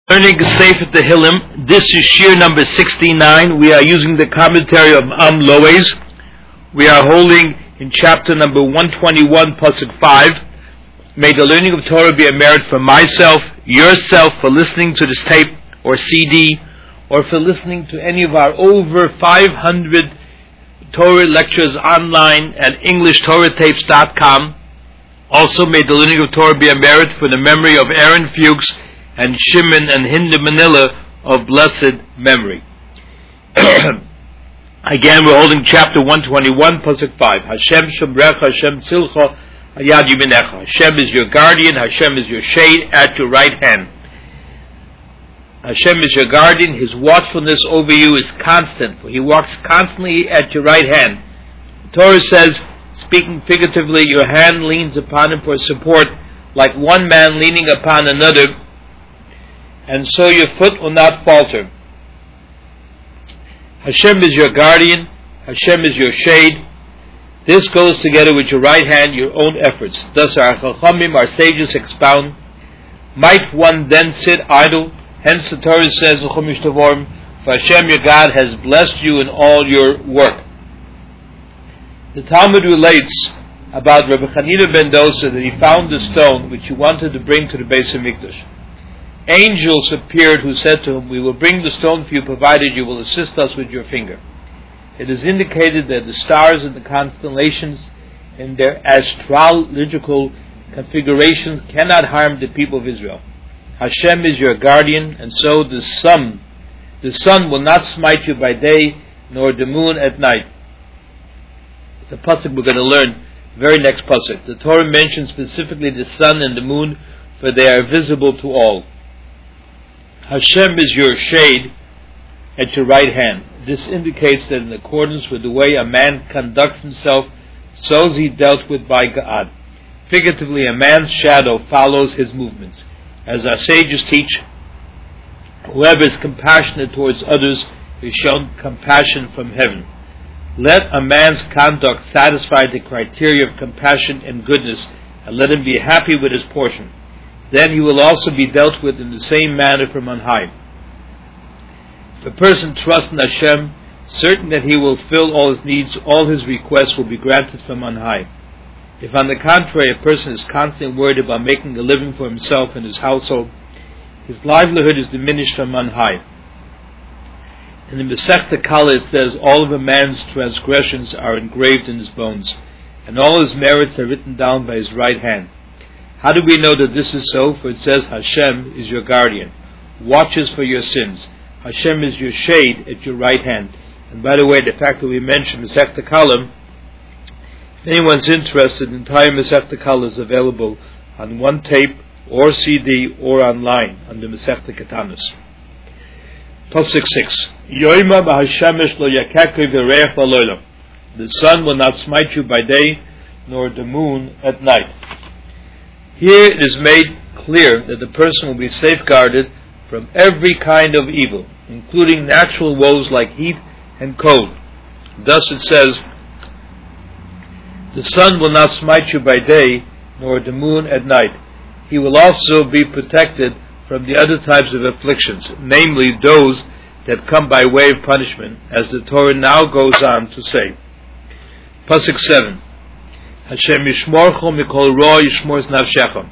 Learning Sefer Tehillim. This is Shir number 69. We are using the commentary of Loes. We are holding in chapter number 121, Pasuk 5. May the learning of Torah be a merit for myself, yourself, for listening to this tape or CD, or for listening to any of our over 500 Torah lectures online at EnglishTorahTapes.com. Also, may the learning of Torah be a merit for the memory of Aaron Fuchs and Shimon and Hinda Manila of blessed memory. Again, we're holding chapter 121, Pasuk 5. Hashem Shomrecha, Hashem Tzilcha, Hayad Yiminecha. Hashem is your guardian, Hashem is your shade at your right hand. Hashem is your guardian, His watchfulness over you is constant, for He walks constantly at your right hand. The Torah says, speaking figuratively, your hand leans upon Him for support, like one man leaning upon another, and so your foot will not falter. Hashem is your guardian, Hashem is your shade. This goes together with your right hand, your own efforts. Thus our Chachamim, our sages, expound. Might one then sit idle? Hence the Torah says, for Hashem your God has blessed you in all your work. The Talmud relates about Rabbi Chanina ben Dosa that he found the stone which he wanted to bring to the Beis HaMikdash. Angels appeared who said to him, we will bring the stone for you provided you will assist us with your finger. It is indicated that the stars and the constellations in their astrological configurations cannot harm the people of Israel. Hashem is your guardian, and so the sun will not smite you by day, nor the moon at night. The pasuk we're going to learn, very next pasuk. The Torah mentions specifically the sun and the moon, for they are visible to all. Hashem is your shade at your right hand. This indicates that in accordance with the way a man conducts himself, so is he dealt with by God. Figuratively, a man's shadow follows his movements. As our sages teach, whoever is compassionate towards others is shown compassion from heaven. Let a man's conduct satisfy the criteria of compassion and goodness, and let him be happy with his portion. Then he will also be dealt with in the same manner from on high. If a person trusts in Hashem, certain that He will fill all his needs, all his requests will be granted from on high. If on the contrary a person is constantly worried about making a living for himself and his household, his livelihood is diminished from on high. In the Masechta Kala it says, all of a man's transgressions are engraved in his bones, and all his merits are written down by his right hand. How do we know that this is so? For it says, Hashem is your guardian, watches for your sins. Hashem is your shade at your right hand. And by the way, the fact that we mentioned Masechta Kala, if anyone's interested, the entire Masechta Kala is available on one tape or CD or online on the Masechta Ketanos. Pasuk 6. Yoima b'hashemesh lo yakakri v'reich v'loylam. The sun will not smite you by day, nor the moon at night. Here it is made clear that the person will be safeguarded from every kind of evil, including natural woes like heat and cold. Thus it says, the sun will not smite you by day, nor the moon at night. He will also be protected from the other types of afflictions, namely those that come by way of punishment, as the Torah now goes on to say. Pasuk 7. Hashem yishmorcho mikol ra yishmor nafshecha.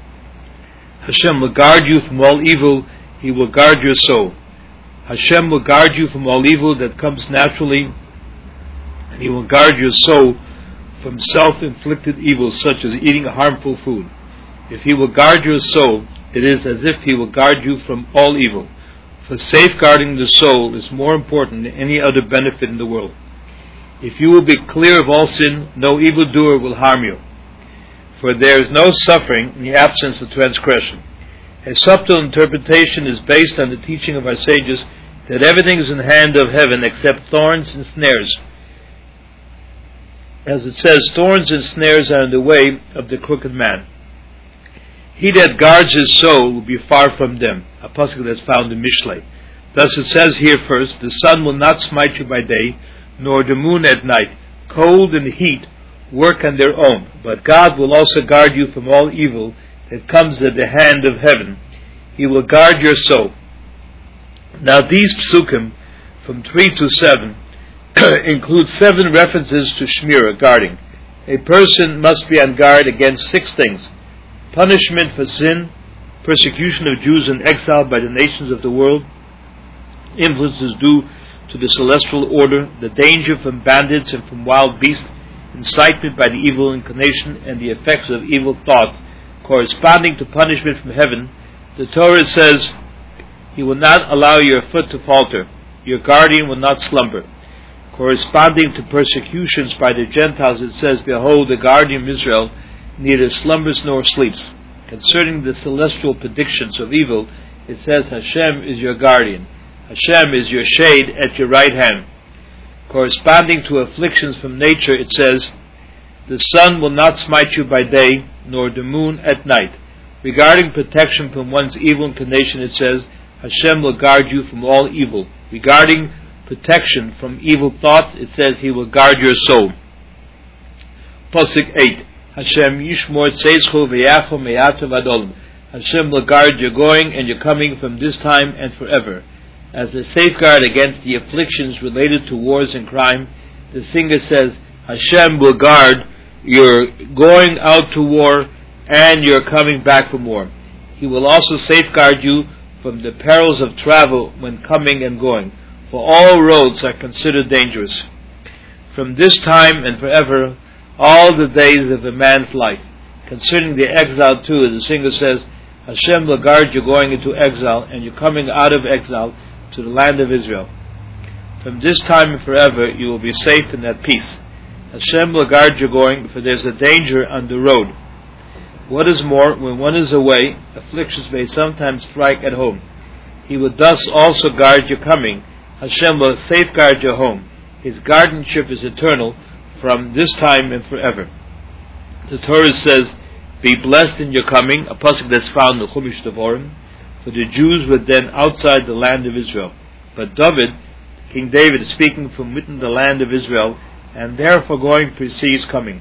Hashem will guard you from all evil, He will guard your soul. Hashem will guard you from all evil that comes naturally, and He will guard your soul from self-inflicted evils such as eating harmful food. If He will guard your soul, it is as if He will guard you from all evil. For safeguarding the soul is more important than any other benefit in the world. If you will be clear of all sin, no evildoer will harm you. For there is no suffering in the absence of transgression. A subtle interpretation is based on the teaching of our sages that everything is in the hand of heaven except thorns and snares. As it says, thorns and snares are in the way of the crooked man. He that guards his soul will be far from them. A pasuk that's found in Mishlei. Thus it says here first, the sun will not smite you by day, nor the moon at night. Cold and heat work on their own, but God will also guard you from all evil that comes at the hand of heaven. He will guard your soul. Now these psukim, from 3 to 7, include 7 references to shmirah, guarding. A person must be on guard against 6 things: punishment for sin, persecution of Jews in exile by the nations of the world, influences due to the celestial order, the danger from bandits and from wild beasts, incitement by the evil inclination, and the effects of evil thoughts corresponding to punishment from heaven. The Torah says, He will not allow your foot to falter, your guardian will not slumber. Corresponding to persecutions by the Gentiles, it says, Behold, the guardian of Israel neither slumbers nor sleeps. Concerning the celestial predictions of evil, it says, Hashem is your guardian. Hashem is your shade at your right hand. Corresponding to afflictions from nature, it says, The sun will not smite you by day, nor the moon at night. Regarding protection from one's evil inclination, it says, Hashem will guard you from all evil. Regarding protection from evil thoughts, it says He will guard your soul. Pasuk 8. Hashem yishmor tzeischo v'yachol me'atav adolim. Hashem will guard your going and your coming from this time and forever. As a safeguard against the afflictions related to wars and crime, the singer says, Hashem will guard your going out to war and your coming back from war. He will also safeguard you from the perils of travel when coming and going, for all roads are considered dangerous. From this time and forever, all the days of a man's life. Concerning the exile too, the singer says, Hashem will guard you going into exile and you coming out of exile to the land of Israel. From this time and forever, you will be safe and at peace. Hashem will guard you going, for there is a danger on the road. What is more, when one is away, afflictions may sometimes strike at home. He will thus also guard your coming. Hashem will safeguard your home. His guardianship is eternal, from this time and forever. The Torah says, Be blessed in your coming, a pasuk that's found in the Chumash Devarim, for the Jews were then outside the land of Israel. But David, King David, is speaking from within the land of Israel, and therefore going precedes coming.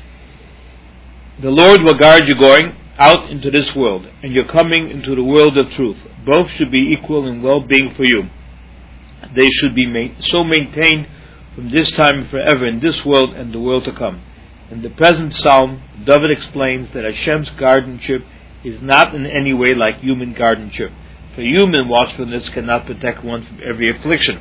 The Lord will guard you going out into this world, and your coming into the world of truth. Both should be equal in well-being for you. They should be so maintained from this time forever in this world and the world to come. In the present psalm, David explains that Hashem's guardianship is not in any way like human guardianship, for human watchfulness cannot protect one from every affliction.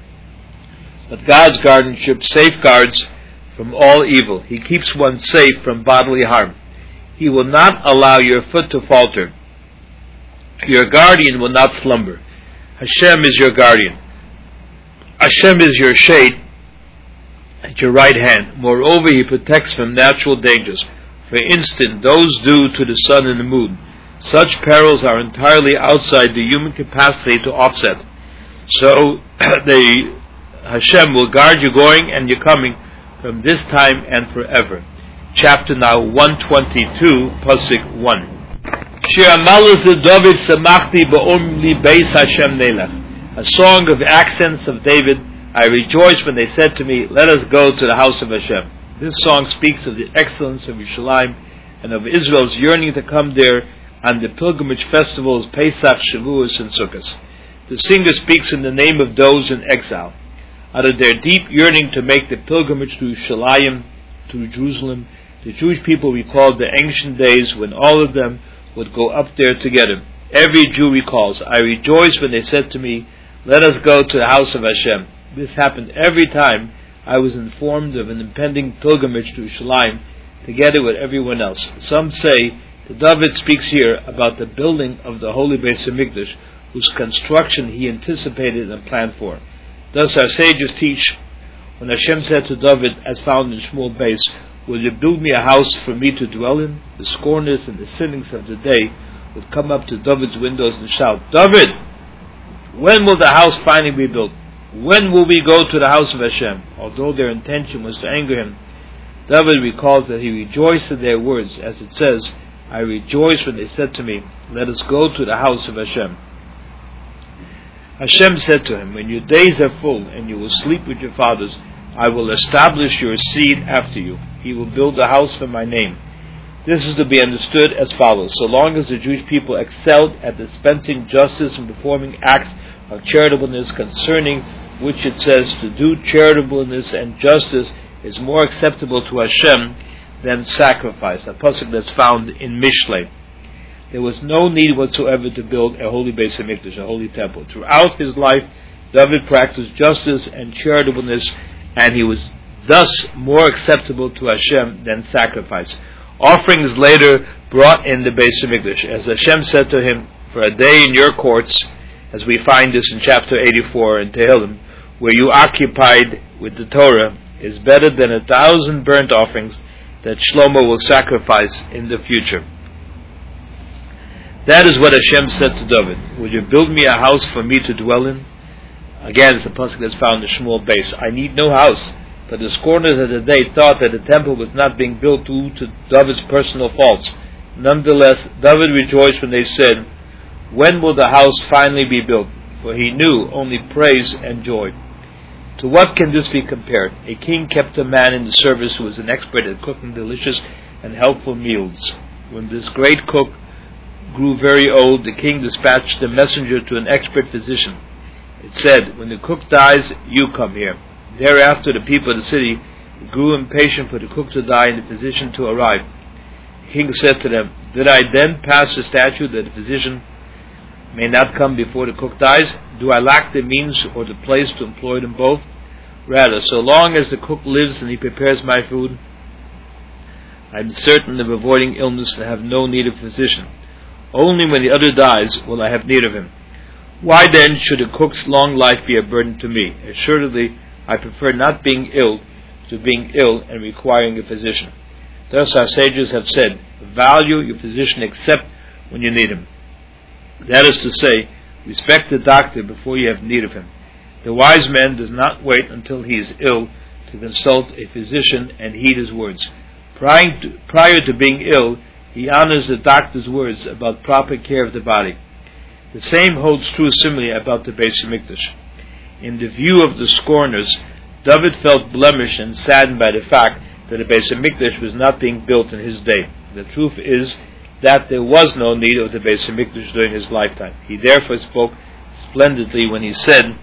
But God's guardianship safeguards from all evil. He keeps one safe from bodily harm. He will not allow your foot to falter. Your guardian will not slumber. Hashem is your guardian. Hashem is your shade at your right hand. Moreover, He protects from natural dangers. For instance, those due to the sun and the moon. Such perils are entirely outside the human capacity to offset. So, Hashem will guard you going and you coming from this time and forever. Chapter now 122, Pasuk 1. Shir Amalus de David Samachti Ba'om Li Beis Hashem Nelech. A song of accents of David. I rejoiced when they said to me, Let us go to the house of Hashem. This song speaks of the excellence of Yerushalayim and of Israel's yearning to come there on the pilgrimage festivals Pesach, Shavuos, and Sukkot. The singer speaks in the name of those in exile. Out of their deep yearning to make the pilgrimage to Yerushalayim, to Jerusalem, the Jewish people recalled the ancient days when all of them would go up there together. Every Jew recalls, I rejoiced when they said to me, Let us go to the house of Hashem. This happened every time I was informed of an impending pilgrimage to Yerushalayim, together with everyone else. Some say that David speaks here about the building of the Holy Beis HaMikdash, whose construction he anticipated and planned for. Thus our sages teach, when Hashem said to David, as found in Shmuel Beis, Will you build me a house for me to dwell in? The scorners and the cynics of the day would come up to David's windows and shout, David, when will the house finally be built? When will we go to the house of Hashem? Although their intention was to anger him, David recalls that he rejoiced at their words, as it says, I rejoiced when they said to me, Let us go to the house of Hashem. Hashem said to him, When your days are full and you will sleep with your fathers, I will establish your seed after you. He will build a house for my name. This is to be understood as follows. So long as the Jewish people excelled at dispensing justice and performing acts of charitableness, concerning which it says to do charitableness and justice is more acceptable to Hashem than sacrifice, a pasuk that's found in Mishlei. There was no need whatsoever to build a holy Beis HaMikdash, a holy temple. Throughout his life, David practiced justice and charitableness, and he was thus more acceptable to Hashem than sacrifice. Offerings later brought in the Beis HaMikdash, as Hashem said to him, for a day in your courts, as we find this in chapter 84 in Tehillim, where you occupied with the Torah, is better than 1,000 burnt offerings that Shlomo will sacrifice in the future. That is what Hashem said to David. Will you build me a house for me to dwell in? Again, it's a pasuk that's found in Shmuel Beis. I need no house. But the scorners of the day thought that the temple was not being built due to David's personal faults. Nonetheless, David rejoiced when they said, when will the house finally be built? For he knew only praise and joy. To what can this be compared? A king kept a man in the service who was an expert at cooking delicious and helpful meals. When this great cook grew very old, the king dispatched a messenger to an expert physician. It said, when the cook dies, you come here. Thereafter the people of the city grew impatient for the cook to die and the physician to arrive. The king said to them, did I then pass a statute that the physician may not come before the cook dies? Do I lack the means or the place to employ them both? Rather, so long as the cook lives and he prepares my food, I am certain of avoiding illness and have no need of physician. Only when the other dies will I have need of him. Why then should a cook's long life be a burden to me? Assuredly, I prefer not being ill to being ill and requiring a physician. Thus our sages have said, value your physician except when you need him. That is to say, respect the doctor before you have need of him. The wise man does not wait until he is ill to consult a physician and heed his words. Prior to being ill, he honors the doctor's words about proper care of the body. The same holds true similarly about the Beis HaMikdash. In the view of the scorners, David felt blemished and saddened by the fact that the Beis HaMikdash was not being built in his day. The truth is that there was no need of the Beis HaMikdash during his lifetime. He therefore spoke splendidly when he said,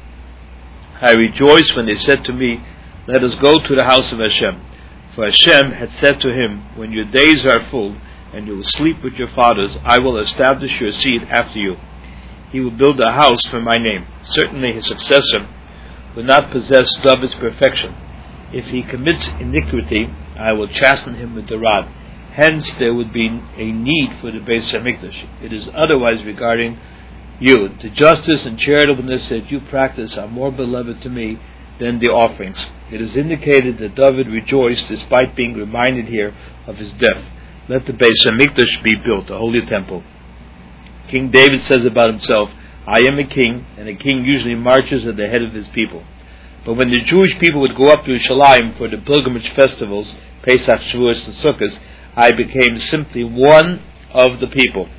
I rejoiced when they said to me, let us go to the house of Hashem. For Hashem had said to him, when your days are full, and you will sleep with your fathers, I will establish your seed after you. He will build a house for my name. Certainly his successor will not possess David's perfection. If he commits iniquity, I will chasten him with the rod. Hence there would be a need for the Beis HaMikdash. It is otherwise regarding you. The justice and charitableness that you practice are more beloved to me than the offerings. It is indicated that David rejoiced despite being reminded here of his death. Let the Beis HaMikdash be built, a holy temple. King David says about himself, I am a king, and a king usually marches at the head of his people. But when the Jewish people would go up to Yerushalayim for the pilgrimage festivals, Pesach, Shavuos, and Sukkot, I became simply one of the people.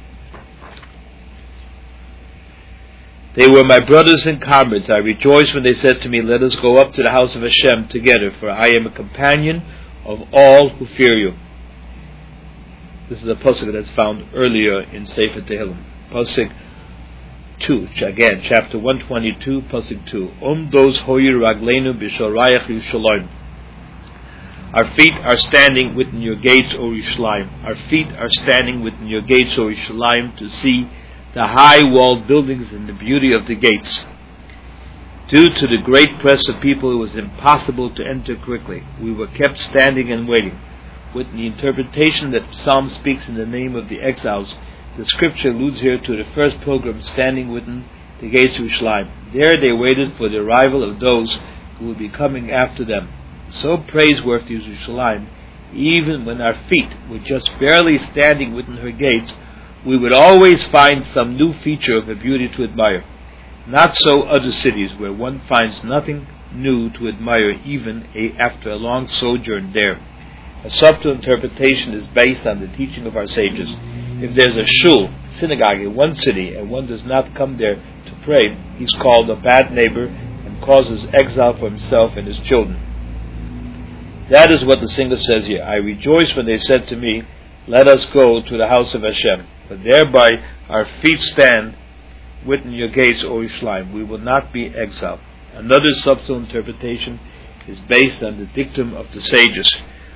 They were my brothers and comrades. I rejoiced when they said to me, let us go up to the house of Hashem together, for I am a companion of all who fear you. This is a pasuk that's found earlier in Sefer Tehillim. Pasuk 2, again, chapter 122, pasuk 2. Omdos hoyir ragleinu b'shorayach Yerushalayim. Our feet are standing within your gates, O Yerushalayim. Our feet are standing within your gates, O Yerushalayim, to see the high-walled buildings and the beauty of the gates. Due to the great press of people, it was impossible to enter quickly. We were kept standing and waiting. With the interpretation that Psalm speaks in the name of the exiles, the scripture alludes here to the first pilgrims standing within the gates of Yerushalayim. There they waited for the arrival of those who would be coming after them. So praiseworthy is Yerushalayim, even when our feet were just barely standing within her gates, we would always find some new feature of her beauty to admire. Not so other cities, where one finds nothing new to admire even after a long sojourn there. A subtle interpretation is based on the teaching of our sages. If there's a shul, synagogue in one city, and one does not come there to pray, he's called a bad neighbor and causes exile for himself and his children. That is what the singer says here. I rejoiced when they said to me, let us go to the house of Hashem, for thereby our feet stand within your gates, O Yerushalayim. We will not be exiled. Another subtle interpretation is based on the dictum of the sages.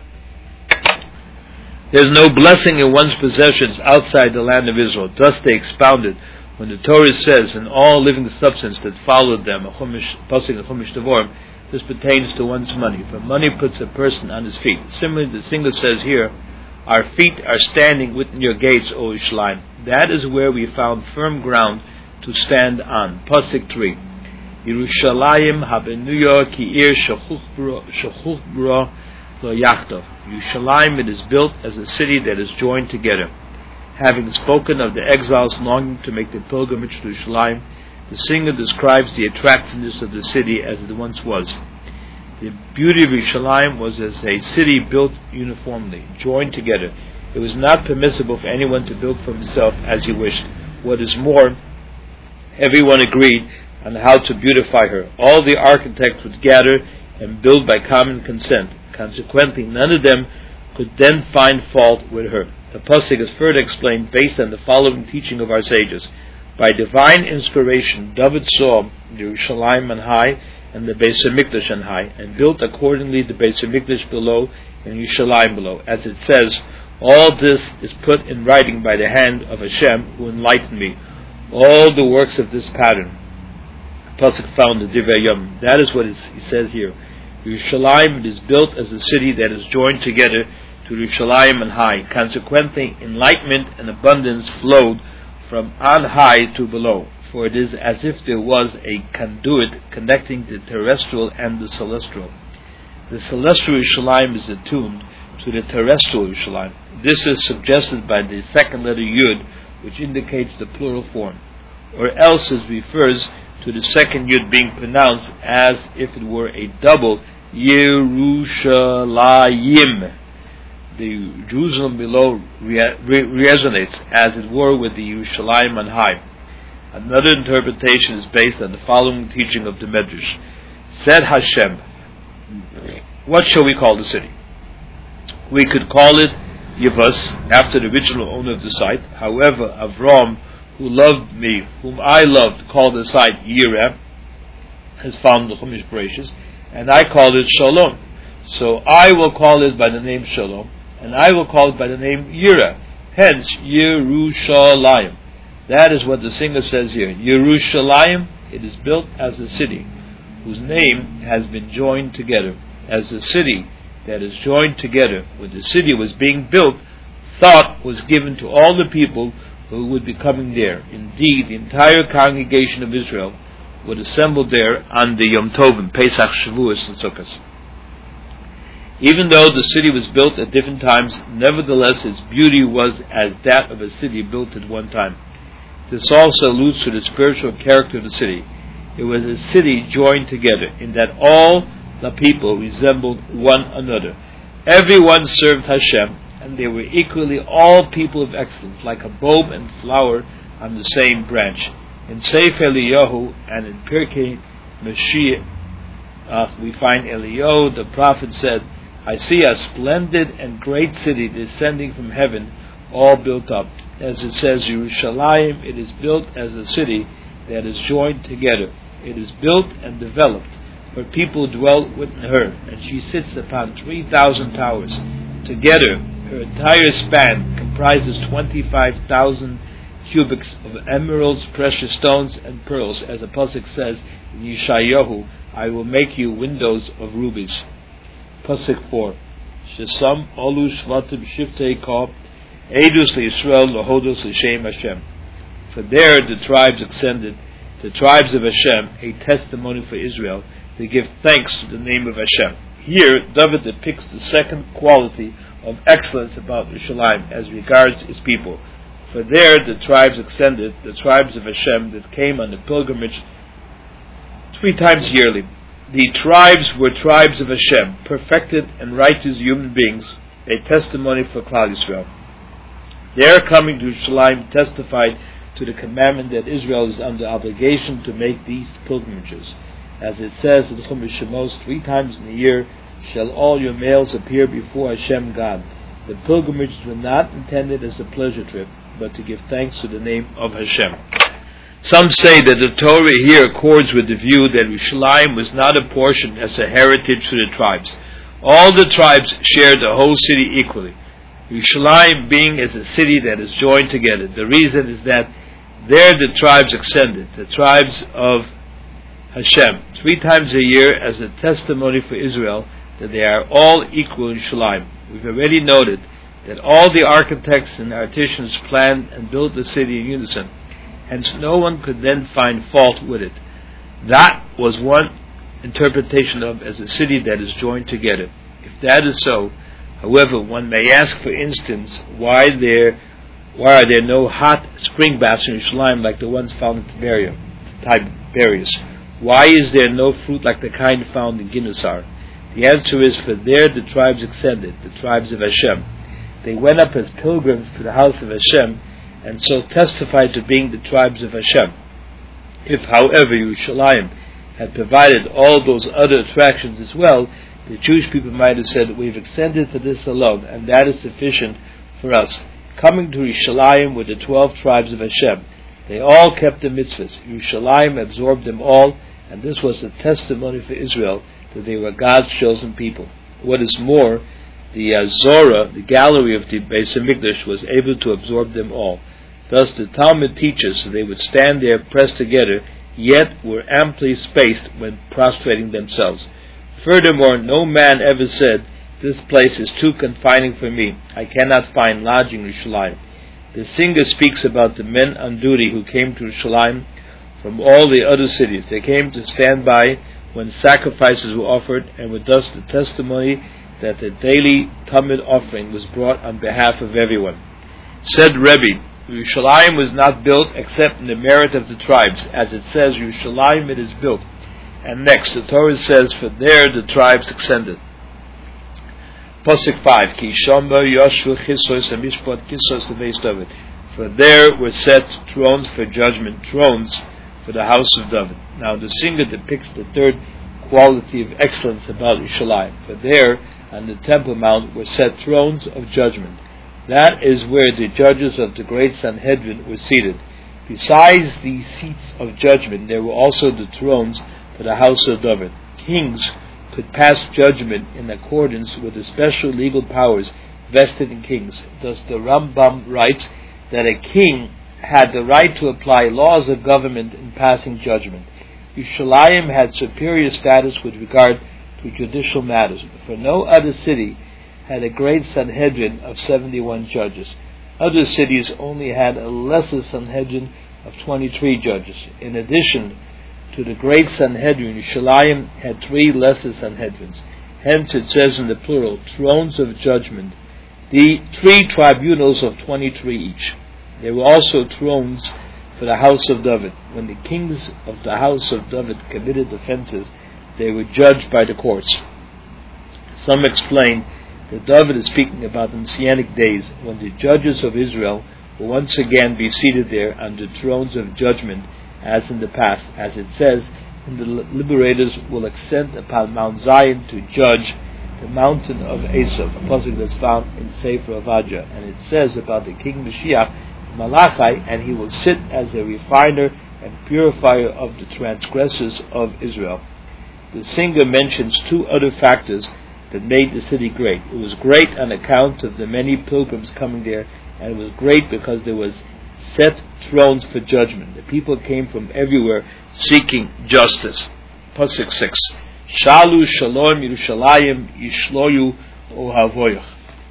There is no blessing in one's possessions outside the land of Israel. Thus they expounded when the Torah says, in all living substance that followed them, Chumash Devorim, this pertains to one's money. For money puts a person on his feet. Similarly, the singer says here, our feet are standing within your gates, O Yerushalayim. That is where we found firm ground to stand on. Pasuk 3. Yerushalayim habenuya ki ir shechuch bra lo yachtov. Yerushalayim, it is built as a city that is joined together. Having spoken of the exiles longing to make the pilgrimage to Yerushalayim, the singer describes the attractiveness of the city as it once was. The beauty of Yerushalayim was as a city built uniformly, joined together. It was not permissible for anyone to build for himself as he wished. What is more, everyone agreed on how to beautify her. All the architects would gather and build by common consent. Consequently, none of them could then find fault with her. The pasuk is further explained based on the following teaching of our sages. By divine inspiration, David saw Yerushalayim on high and the Beis HaMikdash on high, and built accordingly the Beis HaMikdash below and Yerushalayim below. As it says, all this is put in writing by the hand of Hashem, who enlightened me. All the works of this pattern. Pasuk found the Divrei Yom. That is what he says here. Yerushalayim is built as a city that is joined together to Yerushalayim on high. Consequently, enlightenment and abundance flowed from on high to below, for it is as if there was a conduit connecting the terrestrial and the celestial. The celestial Yerushalayim is attuned to the terrestrial Yerushalayim. This is suggested by the second letter Yud, which indicates the plural form, or else it refers to the second Yud being pronounced as if it were a double Yerushalayim. The Jerusalem below resonates, as it were, with the Yerushalayim on high. Another interpretation is based on the following teaching of the Medrash. Said Hashem, what shall we call the city? We could call it Yevus, after the original owner of the site. However, Avram, who loved me, whom I loved, called the site Yireh, as found in the Chumash Bereshis, and I called it Shalom. So I will call it by the name Shalom, and I will call it by the name Yireh, hence Yerushalayim. That is what the singer says here. Yerushalayim, it is built as a city, whose name has been joined together. As a city that is joined together, when the city was being built, thought was given to all the people who would be coming there. Indeed, the entire congregation of Israel would assemble there on the Yom Tovim, Pesach, Shavuos, and Sukkot. Even though the city was built at different times, nevertheless its beauty was as that of a city built at one time. This also alludes to the spiritual character of the city. It was a city joined together, in that all the people resembled one another. Everyone served Hashem, and they were equally all people of excellence, like a bulb and flower on the same branch. In Sefer Eliyahu and in Pirkei Mashiach, we find Eliyahu, the prophet, said, I see a splendid and great city descending from heaven, all built up. As it says, Yerushalayim, it is built as a city that is joined together. It is built and developed, for people dwell within her, and she sits upon 3,000 towers. Together, her entire span comprises 25,000 cubits of emeralds, precious stones, and pearls. As the pasuk says in Yeshayahu, I will make you windows of rubies. Pasuk 4. Shesam olu shvatim shiftei ka edus leYisrael lohodos l'shem Hashem. For there the tribes ascended, the tribes of Hashem, a testimony for Israel, to give thanks to the name of Hashem. Here, David depicts the second quality of excellence about Yerushalayim as regards his people. For there the tribes ascended, the tribes of Hashem that came on the pilgrimage 3 times yearly. The tribes were tribes of Hashem, perfected and righteous human beings, a testimony for Klal Yisrael. Their coming to Yerushalayim testified to the commandment that Israel is under obligation to make these pilgrimages. As it says in Chumash Shemos, 3 times in a year shall all your males appear before Hashem God. The pilgrimages were not intended as a pleasure trip, but to give thanks to the name of Hashem. Some say that the Torah here accords with the view that Yerushalayim was not apportioned as a heritage to the tribes. All the tribes shared the whole city equally. Yerushalayim being as a city that is joined together. The reason is that there the tribes ascended, the tribes of Hashem, 3 times a year as a testimony for Israel that they are all equal in Yerushalayim. We've already noted that all the architects and artisans planned and built the city in unison. Hence no one could then find fault with it. That was one interpretation of as a city that is joined together. If that is so, however, one may ask, for instance, why are there no hot spring baths in Yerushalayim like the ones found in Tiberias? Why is there no fruit like the kind found in Ginosar? The answer is, for there the tribes ascended, the tribes of Hashem. They went up as pilgrims to the house of Hashem, and so testified to being the tribes of Hashem. If, however, Yerushalayim had provided all those other attractions as well, the Jewish people might have said, we've extended to this alone, and that is sufficient for us. Coming to Yerushalayim were the 12 tribes of Hashem. They all kept the mitzvahs. Yerushalayim absorbed them all, and this was a testimony for Israel that they were God's chosen people. What is more, the Zorah, the gallery of the Beis HaMikdash, was able to absorb them all. Thus the Talmud teaches that they would stand there pressed together, yet were amply spaced when prostrating themselves. Furthermore, no man ever said, this place is too confining for me, I cannot find lodging in Yerushalayim. The singer speaks about the men on duty who came to Yerushalayim from all the other cities. They came to stand by when sacrifices were offered, and were thus the testimony that the daily Talmud offering was brought on behalf of everyone. Said Rebbe, Yerushalayim was not built except in the merit of the tribes, as it says, Yerushalayim it is built. And next, the Torah says, for there the tribes ascended. Pasuk 5, Ki Shamba Yoshvu Chisos Mishpat Kisos Beis David. For there were set thrones for judgment, thrones for the house of David. Now the singer depicts the third quality of excellence about Yerushalayim. For there, on the Temple Mount, were set thrones of judgment. That is where the judges of the great Sanhedrin were seated. Besides the seats of judgment, there were also the thrones for the house of David. Kings could pass judgment in accordance with the special legal powers vested in kings. Thus the Rambam writes that a king had the right to apply laws of government in passing judgment. Yerushalayim had superior status with regard to judicial matters, for no other city had a great Sanhedrin of 71 judges. Other cities only had a lesser Sanhedrin of 23 judges. In addition to the great Sanhedrin, Yerushalayim had 3 lesser Sanhedrins. Hence it says in the plural, thrones of judgment, the 3 tribunals of 23 each. There were also thrones for the house of David. When the kings of the house of David committed offenses, they were judged by the courts. Some explain that David is speaking about the Messianic days, when the judges of Israel will once again be seated there on the thrones of judgment, as in the past, as it says, and the liberators will ascend upon Mount Zion to judge the mountain of Esav, a pasuk that's found in Sefer Avadja. And it says about the King Mashiach, Malachi, and he will sit as a refiner and purifier of the transgressors of Israel. The singer mentions 2 other factors that made the city great. It was great on account of the many pilgrims coming there, and it was great because there was set thrones for judgment. The people came from everywhere seeking justice. Pasuk 6. Shalu Shalom Yerushalayim Yishloyu Ohavoyach.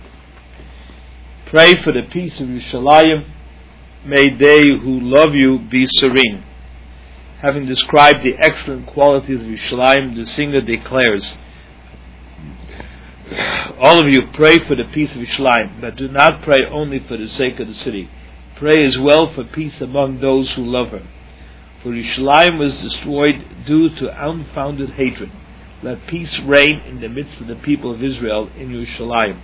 Pray for the peace of Yerushalayim. May they who love you be serene. Having described the excellent qualities of Yerushalayim, the singer declares, all of you pray for the peace of Yerushalayim, but do not pray only for the sake of the city. Pray as well for peace among those who love her. For Yerushalayim was destroyed due to unfounded hatred. Let peace reign in the midst of the people of Israel in Yerushalayim,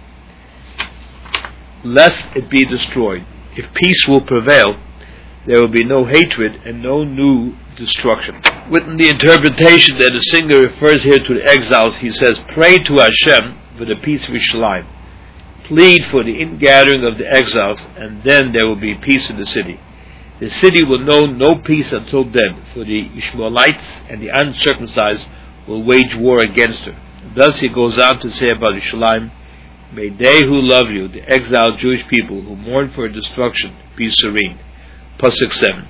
lest it be destroyed. If peace will prevail, there will be no hatred and no new destruction. Within the interpretation that the singer refers here to the exiles, he says, pray to Hashem for the peace of Yerushalayim. plead for the ingathering of the exiles, and then there will be peace in the city. The city will know no peace until then, for the Ishmaelites and the uncircumcised will wage war against her. Thus he goes on to say about Yerushalayim, may they who love you, the exiled Jewish people who mourn for destruction, be serene. Pasuk 7.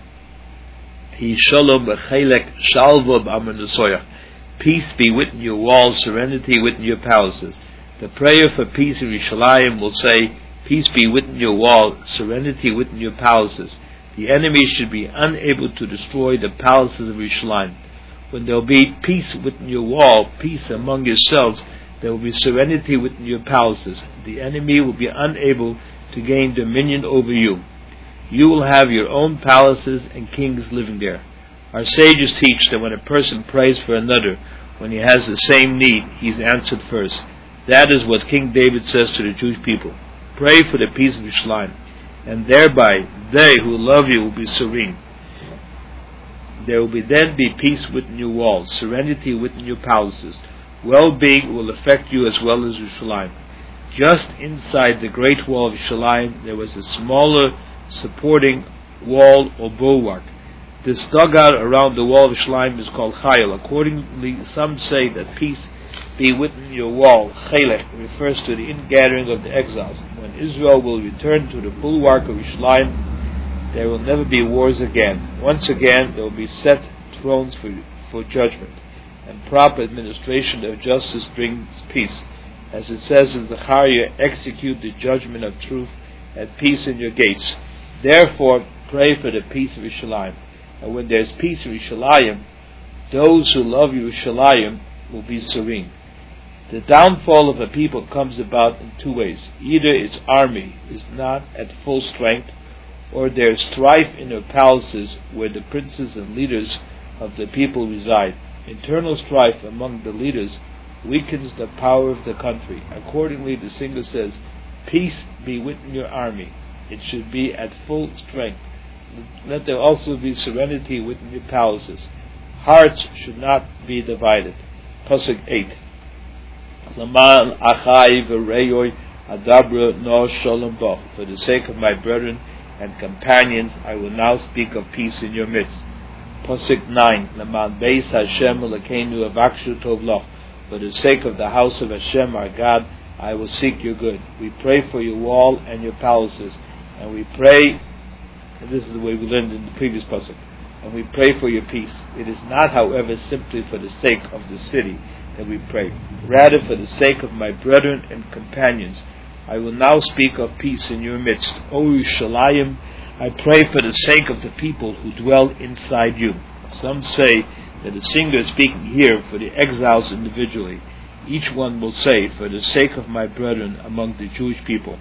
Peace be within your walls, serenity within your palaces. The prayer for peace in Yerushalayim will say, peace be within your wall, serenity within your palaces. The enemy should be unable to destroy the palaces of Yerushalayim. When there will be peace within your wall, peace among yourselves, there will be serenity within your palaces. The enemy will be unable to gain dominion over you. You will have your own palaces and kings living there. Our sages teach that when a person prays for another, when he has the same need, he is answered first. That is what King David says to the Jewish people. Pray for the peace of Yerushalayim, and thereby they who love you will be serene. There will then be peace within your walls, serenity within your palaces. Well-being will affect you as well as Yerushalayim. Just inside the great wall of Yerushalayim, there was a smaller supporting wall or bulwark. This dugout around the wall of Yerushalayim is called Chayil. Accordingly, some say that peace be within your wall. Chelek refers to the ingathering of the exiles. When Israel will return to the bulwark of Yerushalayim, there will never be wars again. Once again, there will be set thrones for judgment, and proper administration of justice brings peace. As it says in Zechariah, execute the judgment of truth and peace in your gates. Therefore, pray for the peace of Yerushalayim. And when there is peace in Yerushalayim, those who love Yerushalayim will be serene. The downfall of a people comes about in two ways. Either its army is not at full strength, or there is strife in their palaces where the princes and leaders of the people reside. Internal strife among the leaders weakens the power of the country. Accordingly, the singer says, peace be within your army. It should be at full strength. Let there also be serenity within your palaces. Hearts should not be divided. Pasuk 8. Laman achai v'reyoy adabra no shalom bo. For the sake of my brethren and companions, I will now speak of peace in your midst. Pasuk 9. Laman beis Hashem l'keinu avakshu tov loch. For the sake of the house of Hashem our God, I will seek your good. We pray for your wall and your palaces, and we pray, and this is the way we learned in the previous pasuk, and we pray for your peace. It is not, however, simply for the sake of the city that we pray. Rather, for the sake of my brethren and companions, I will now speak of peace in your midst. O Yerushalayim, I pray for the sake of the people who dwell inside you. Some say that the singer is speaking here for the exiles individually. Each one will say, for the sake of my brethren among the Jewish people.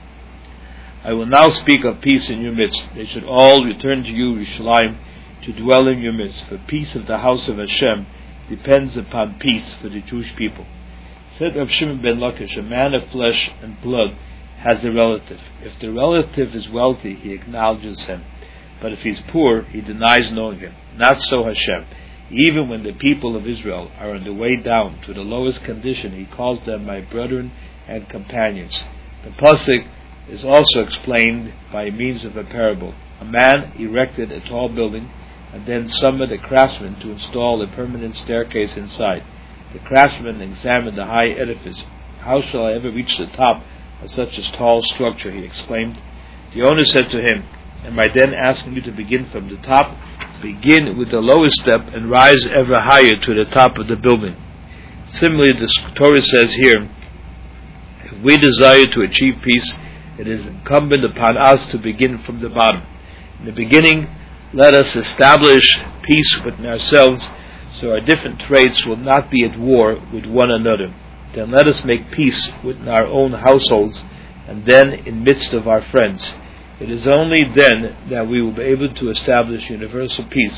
I will now speak of peace in your midst. They should all return to you, Yerushalayim, to dwell in your midst. For peace of the house of Hashem depends upon peace for the Jewish people. Said Rav Shimon ben Lakish, a man of flesh and blood has a relative. If the relative is wealthy, he acknowledges him. But if he is poor, he denies knowing him. Not so Hashem. Even when the people of Israel are on the way down to the lowest condition, he calls them my brethren and companions. The pasuk is also explained by means of a parable. A man erected a tall building and then summoned a craftsman to install a permanent staircase inside. The craftsman examined the high edifice. How shall I ever reach the top of such a tall structure? He exclaimed. The owner said to him, am I then asking you to begin from the top? Begin with the lowest step and rise ever higher to the top of the building. Similarly, the Torah says here, if we desire to achieve peace, it is incumbent upon us to begin from the bottom. In the beginning, let us establish peace within ourselves, so our different traits will not be at war with one another. Then let us make peace within our own households, and then in midst of our friends. It is only then that we will be able to establish universal peace.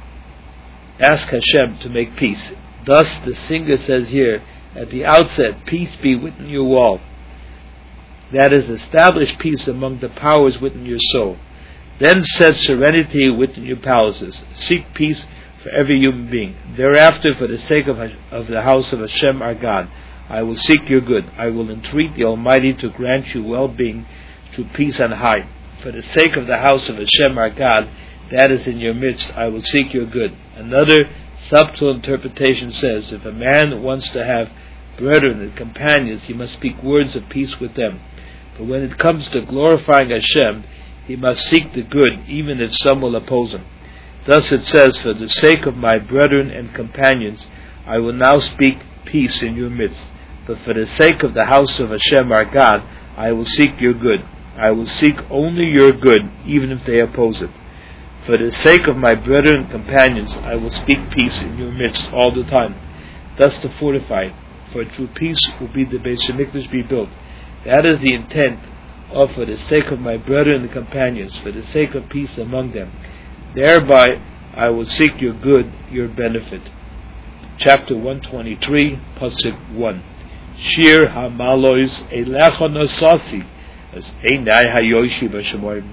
Ask Hashem to make peace. Thus the singer says here at the outset, peace be within your wall. That is, establish peace among the powers within your soul. Then set serenity within your palaces. Seek peace for every human being. Thereafter, for the sake of the house of Hashem our God, I will seek your good. I will entreat the Almighty to grant you well-being through peace on high. For the sake of the house of Hashem our God, that is in your midst, I will seek your good. Another subtle interpretation says, if a man wants to have brethren and companions, he must speak words of peace with them. But when it comes to glorifying Hashem, he must seek the good, even if some will oppose him. Thus it says, for the sake of my brethren and companions, I will now speak peace in your midst. But for the sake of the house of Hashem our God, I will seek your good. I will seek only your good, even if they oppose it. For the sake of my brethren and companions, I will speak peace in your midst all the time. Thus to fortify, for through peace will be the Beis Hamikdash be built. That is the intent of for the sake of my brethren and companions, for the sake of peace among them. Thereby I will seek your good, your benefit. Chapter 123, Pasuk 1. Shir HaMalois Elecha Nosasi as Einai Hayoshi B'Shemoim.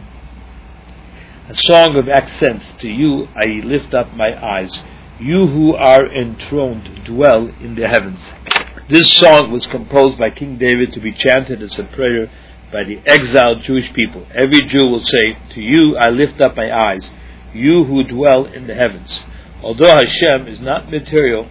A song of accents, to you I lift up my eyes. You who are enthroned dwell in the heavens. This song was composed by King David to be chanted as a prayer by the exiled Jewish people. Every Jew will say, to you I lift up my eyes, you who dwell in the heavens. Although Hashem is not material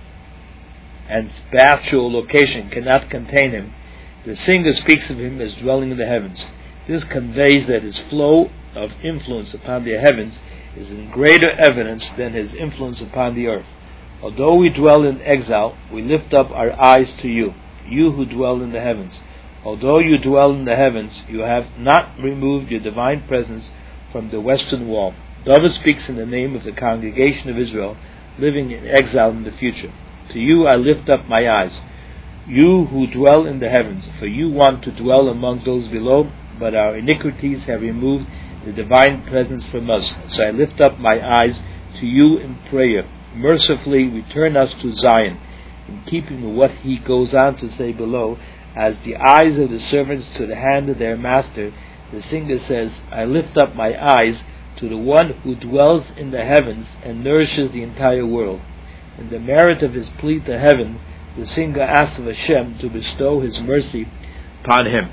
and spatial location cannot contain him, the singer speaks of him as dwelling in the heavens. This conveys that his flow of influence upon the heavens is in greater evidence than his influence upon the earth. Although we dwell in exile, we lift up our eyes to you, you who dwell in the heavens. Although you dwell in the heavens, you have not removed your divine presence from the western wall. David speaks in the name of the congregation of Israel, living in exile in the future. To you I lift up my eyes, you who dwell in the heavens, for you want to dwell among those below, but our iniquities have removed the divine presence from us. So I lift up my eyes to you in prayer. Mercifully return us to Zion. In keeping with what he goes on to say below, as the eyes of the servants to the hand of their master, the singer says, I lift up my eyes to the one who dwells in the heavens and nourishes the entire world. In the merit of his plea to heaven, the singer asks of Hashem to bestow his mercy upon him.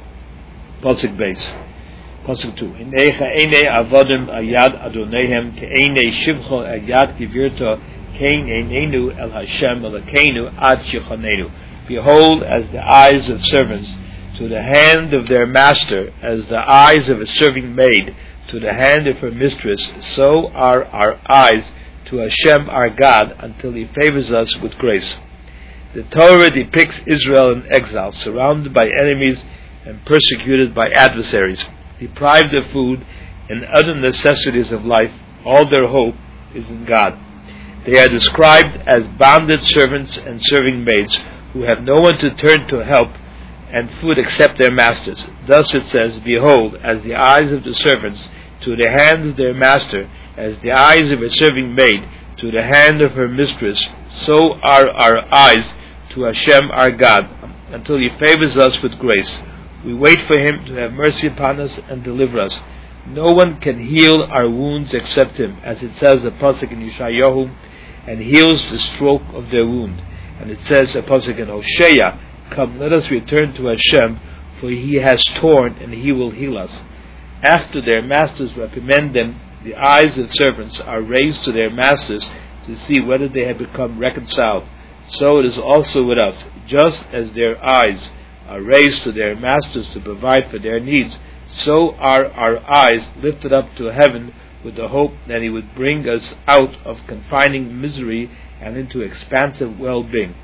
Pasuk Beis. Pasuk 2. Inecha ene avodim ayad adonehem ke ene shivcho ayad kivirto kein enenu el Hashem elakenu ad shichanenu. Behold, as the eyes of servants to the hand of their master, as the eyes of a serving maid to the hand of her mistress, so are our eyes to Hashem our God until he favors us with grace. The Torah depicts Israel in exile, surrounded by enemies and persecuted by adversaries. Deprived of food and other necessities of life, all their hope is in God. They are described as bonded servants and serving maids who have no one to turn to help and food except their masters. Thus it says, behold, as the eyes of the servants to the hand of their master, as the eyes of a serving maid to the hand of her mistress, so are our eyes to Hashem our God, until he favors us with grace. We wait for him to have mercy upon us and deliver us. No one can heal our wounds except him, as it says a pasuk in Yeshayahu, and heals the stroke of their wound. And it says a pasuk in Hosea, come, let us return to Hashem, for he has torn and he will heal us. After their masters reprimand them, the eyes of servants are raised to their masters to see whether they have become reconciled. So it is also with us. Just as their eyes are raised to their masters to provide for their needs, so are our eyes lifted up to heaven with the hope that he would bring us out of confining misery and into expansive well-being.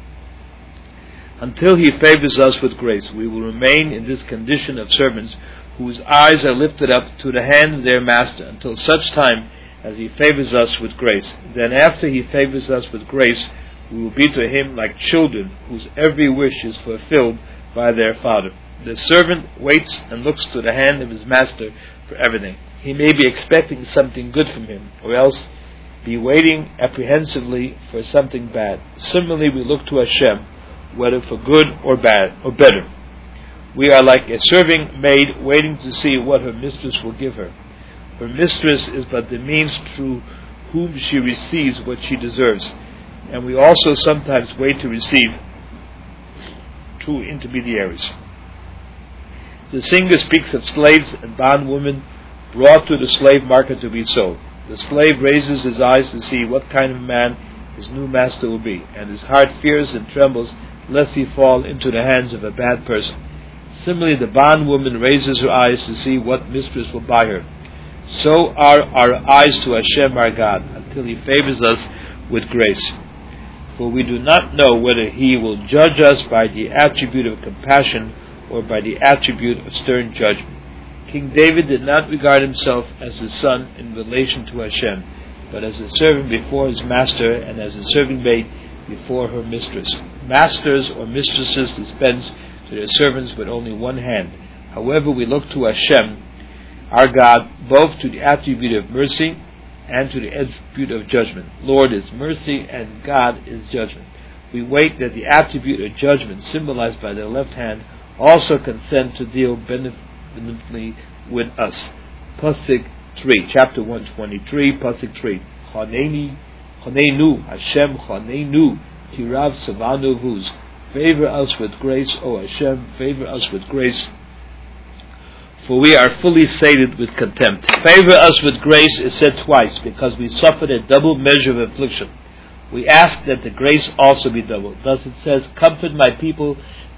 Until he favors us with grace, we will remain in this condition of servants whose eyes are lifted up to the hand of their master until such time as he favors us with grace. Then after he favors us with grace, we will be to him like children whose every wish is fulfilled by their father. The servant waits and looks to the hand of his master for everything. He may be expecting something good from him, or else be waiting apprehensively for something bad. Similarly, we look to Hashem, whether for good or bad or better. We are like a serving maid waiting to see what her mistress will give her. Her mistress is but the means through whom she receives what she deserves, and we also sometimes wait to receive true intermediaries. The singer speaks of slaves and bondwomen brought to the slave market to be sold. The slave raises his eyes to see what kind of man his new master will be, and his heart fears and trembles lest he fall into the hands of a bad person. Similarly, the bondwoman raises her eyes to see what mistress will buy her. So are our eyes to Hashem our God, until He favors us with grace. For we do not know whether He will judge us by the attribute of compassion or by the attribute of stern judgment. King David did not regard himself as a son in relation to Hashem, but as a servant before his master and as a serving maid before her mistress. Masters or mistresses dispense to their servants with only one hand. However, we look to Hashem, our God, both to the attribute of mercy and to the attribute of judgment. Lord is mercy and God is judgment. We wait that the attribute of judgment, symbolized by the left hand, also consent to deal benevolently with us. Pasuk 3, chapter 123, Pasuk 3. Chanenu, Hashem chanenu, kirav savanu vuz. Favor us with grace, O Hashem, favor us with grace, for we are fully sated with contempt. Favor us with grace is said twice, because we suffered a double measure of affliction. We ask that the grace also be doubled. Thus it says, comfort my people,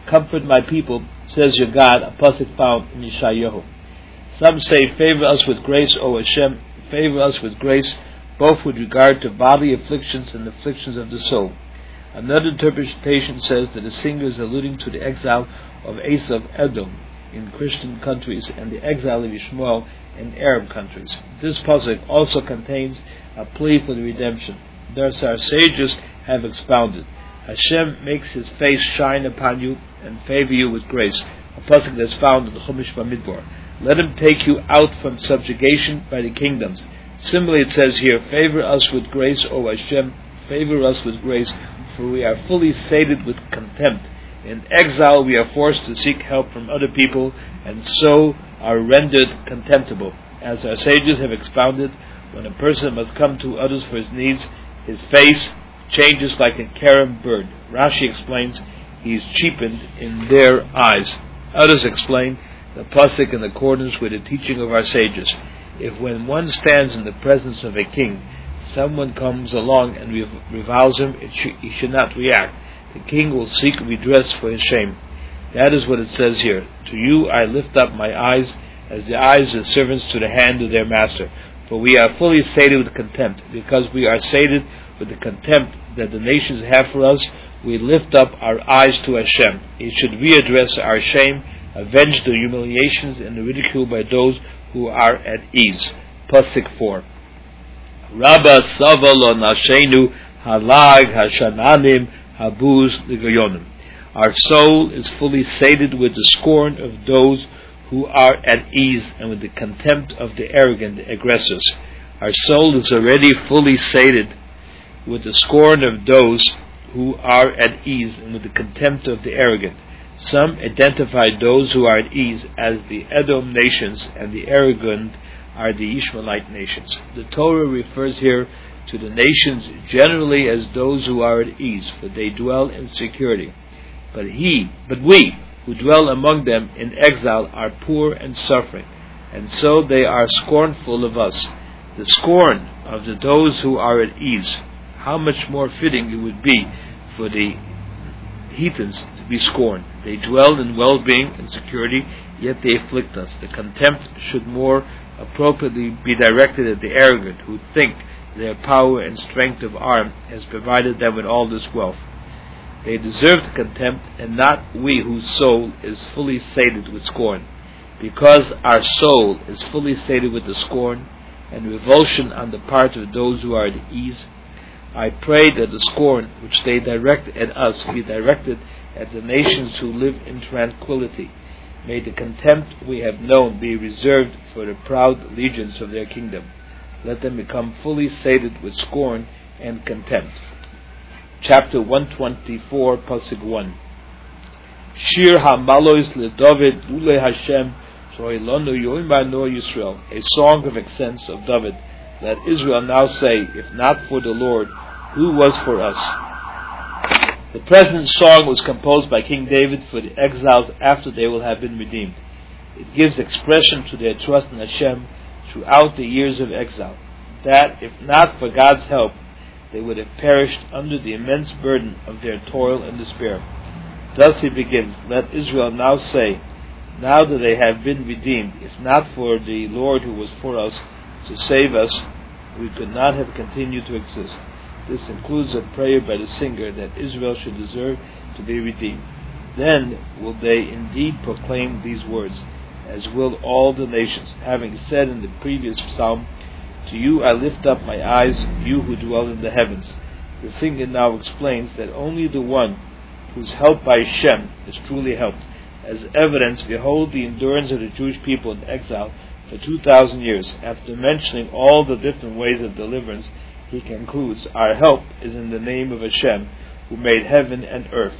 says your God, a pasuk found in Yeshayahu. Some say, favor us with grace, O Hashem, favor us with grace, both with regard to bodily afflictions and afflictions of the soul. Another interpretation says that the singer is alluding to the exile of Esav Edom in Christian countries and the exile of Ishmael in Arab countries. This pasuk also contains a plea for the redemption. Thus our sages have expounded, Hashem makes His face shine upon you and favor you with grace, a pasuk that is found in the Chumash Bamidbar. Let Him take you out from subjugation by the kingdoms. Similarly, it says here, favor us with grace, O Hashem, favor us with grace, for we are fully sated with contempt. In exile we are forced to seek help from other people, and so are rendered contemptible. As our sages have expounded, when a person must come to others for his needs, his face changes like a carom bird. Rashi explains, he is cheapened in their eyes. Others explain the pasuk in accordance with the teaching of our sages. If when one stands in the presence of a king, someone comes along and reviles him, he should not react. The king will seek redress for his shame. That is what it says here. To you I lift up my eyes, as the eyes of servants to the hand of their master. For we are fully sated with contempt. Because we are sated with the contempt that the nations have for us, we lift up our eyes to Hashem. He should readdress our shame, avenge the humiliations and the ridicule by those who are at ease. Pasuk 4. Rabba Savala Nashenu Halag Hashananim Habuz Ligayonim. Our soul is fully sated with the scorn of those who are at ease and with the contempt of the arrogant aggressors. Our soul is already fully sated with the scorn of those who are at ease and with the contempt of the arrogant. Some identify those who are at ease as the Edom nations and the arrogant are the Ishmaelite nations. The Torah refers here to the nations generally as those who are at ease, for they dwell in security. But we, who dwell among them in exile, are poor and suffering, and so they are scornful of us. The scorn of those who are at ease, how much more fitting it would be for the heathens to be scorned. They dwell in well-being and security, yet they afflict us. The contempt should more appropriately be directed at the arrogant, who think their power and strength of arm has provided them with all this wealth. They deserve the contempt, and not we whose soul is fully sated with scorn. Because our soul is fully sated with the scorn and revulsion on the part of those who are at ease, I pray that the scorn which they direct at us be directed at the nations who live in tranquility. May the contempt we have known be reserved for the proud legions of their kingdom. Let them become fully sated with scorn and contempt. Chapter 124, Pasuk 1. Shir HaMalois LeDavid Ule Hashem Shoilonu Yoimano Yisrael. A song of accents of David. Let Israel now say, if not for the Lord, who was for us? The present song was composed by King David for the exiles after they will have been redeemed. It gives expression to their trust in Hashem throughout the years of exile, that if not for God's help, they would have perished under the immense burden of their toil and despair. Thus he begins, let Israel now say, now that they have been redeemed, if not for the Lord who was for us to save us, we could not have continued to exist. This includes a prayer by the singer that Israel should deserve to be redeemed. Then will they indeed proclaim these words, as will all the nations, having said in the previous psalm, to you I lift up my eyes, you who dwell in the heavens. The singer now explains that only the one who is helped by Hashem is truly helped. As evidence, behold the endurance of the Jewish people in exile for 2,000 years. After mentioning all the different ways of deliverance, he concludes, our help is in the name of Hashem, who made heaven and earth.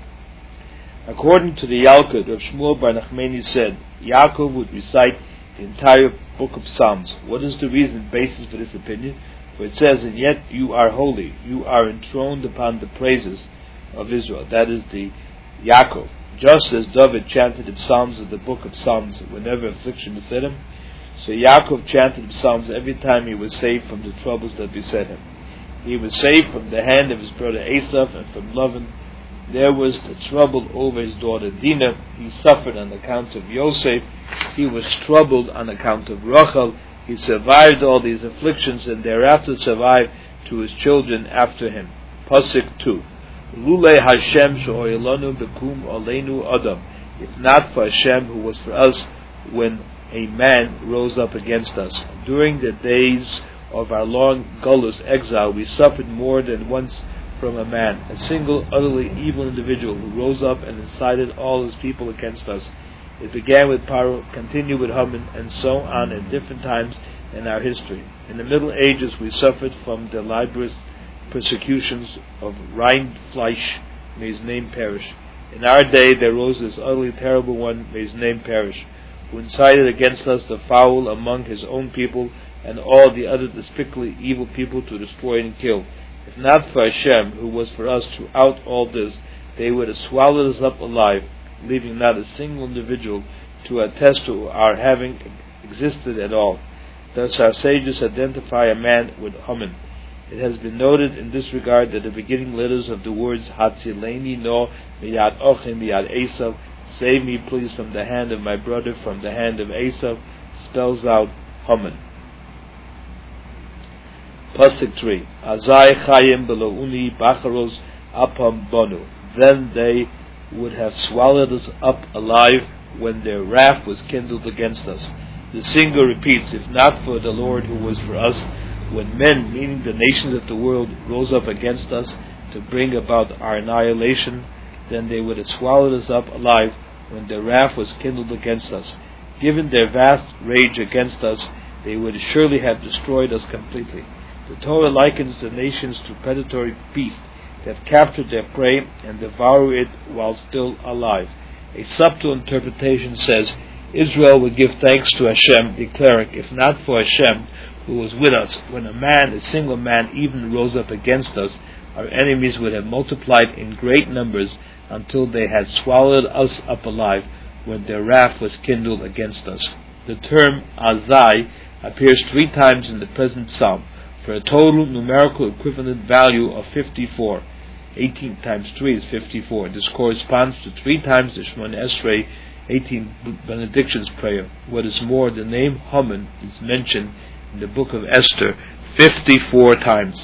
According to the Yalkut, Rav Shmuel Bar Nachmani said, Yaakov would recite the entire book of Psalms. What is the basis for this opinion? For it says, and yet you are holy, you are enthroned upon the praises of Israel. That is the Yaakov. Just as David chanted the Psalms of the book of Psalms whenever affliction beset him, so Yaakov chanted the Psalms every time he was saved from the troubles that beset him. He was saved from the hand of his brother Esav and from Lavan. There was the trouble over his daughter Dinah. He suffered on account of Yosef. He was troubled on account of Rachel. He survived all these afflictions and thereafter survived to his children after him. Pasuk 2. Lule Hashem she'oilanu bekum aleinu adam. If not for Hashem who was for us when a man rose up against us. During the days of our long gullus exile, we suffered more than once from a man, a single, utterly evil individual who rose up and incited all his people against us. It began with Paro, continued with Haman, and so on at different times in our history. In the Middle Ages, we suffered from the libelous persecutions of Rindfleisch, may his name perish. In our day, there rose this utterly terrible one, may his name perish, who incited against us the foul among his own people and all the other despicably evil people to destroy and kill. If not for Hashem, who was for us throughout all this, they would have swallowed us up alive, leaving not a single individual to attest to our having existed at all. Thus our sages identify a man with Haman. It has been noted in this regard that the beginning letters of the words Hatzileni no miyad ochim miyad Esav, save me please from the hand of my brother, from the hand of Esav, spells out Haman. Pasuk 3. Azai chayim belouni bacharos apam bonu. Then they would have swallowed us up alive when their wrath was kindled against us. The singer repeats, if not for the Lord who was for us, when men, meaning the nations of the world, rose up against us to bring about our annihilation, then they would have swallowed us up alive when their wrath was kindled against us. Given their vast rage against us, they would surely have destroyed us completely. The Torah likens the nations to predatory beasts that capture their prey and devour it while still alive. A subtle interpretation says, Israel would give thanks to Hashem, declaring, if not for Hashem, who was with us, when a single man even rose up against us, our enemies would have multiplied in great numbers until they had swallowed us up alive when their wrath was kindled against us. The term Azai appears 3 times in the present psalm, for a total numerical equivalent value of 54. 18 times 3 is 54. This corresponds to 3 times the Shemona Esrei 18 benedictions prayer. What is more, the name Haman is mentioned in the book of Esther 54 times.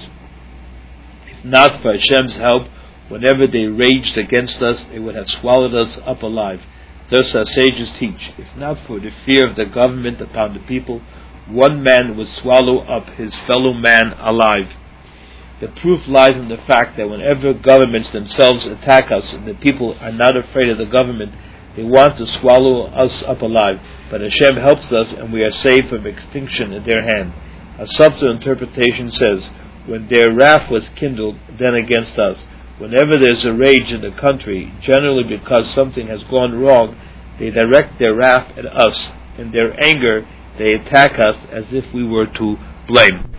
If not for Hashem's help, whenever they raged against us, they would have swallowed us up alive. Thus our sages teach, if not for the fear of the government upon the people, one man would swallow up his fellow man alive. The proof lies in the fact that whenever governments themselves attack us and the people are not afraid of the government, they want to swallow us up alive. But Hashem helps us and we are saved from extinction at their hand. A subtle interpretation says, when their wrath was kindled, then against us. Whenever there is a rage in the country, generally because something has gone wrong, they direct their wrath at us. In their anger, they attack us as if we were to blame.